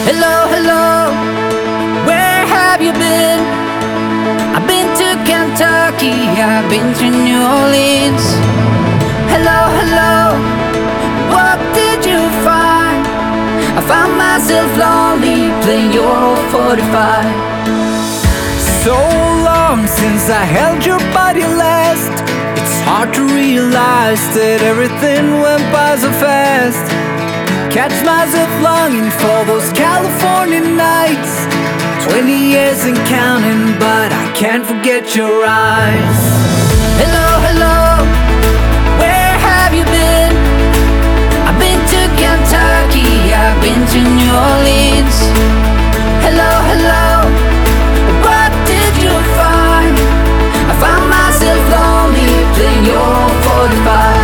Hello, hello, where have you been? I've been to Kentucky, I've been to New Orleans. Hello, hello, what did you find? I found myself lonely playing your old 45. So long since I held your body last. It's hard to realize that everything went by so fast. Catch myself longing for those California nights. 20 years and counting, but I can't forget your eyes. Hello, hello, where have you been? I've been to Kentucky, I've been to New Orleans. Hello, hello, what did you find? I found myself lonely playing your old 45.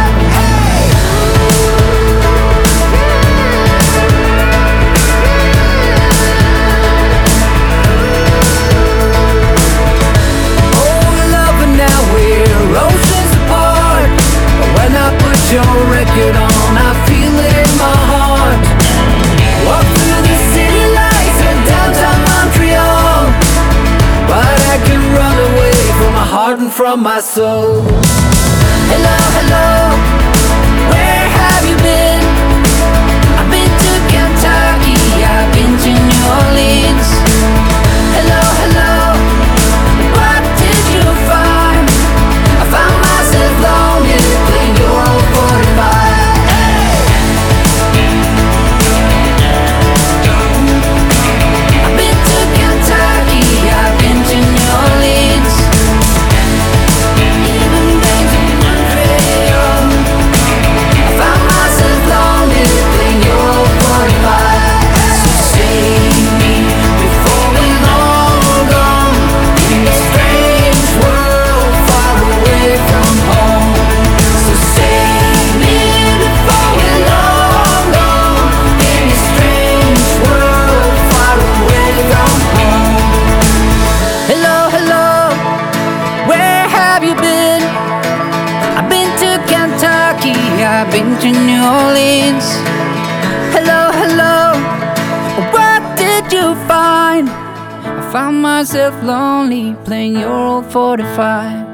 Your record on, I feel it in my heart. Walk through the city lights in downtown Montreal, but I can run away from my heart and from my soul. Hello, hello, where have you been? I've been to Kentucky, I've been to New Orleans. Hello, hello, what did you find? I found myself lonely playing your old 45. I've been to Kentucky, I've been to New Orleans. Even been to Montreal. I found myself lonely playing your old 45. So save me before we're all gone in this strange world far away from home. So save me before we're all gone in this strange world far away from home. Hello, hello, where have you been? I've been to Kentucky, I've been to New Orleans. Hello, hello, what did you find? I found myself lonely playing your old 45.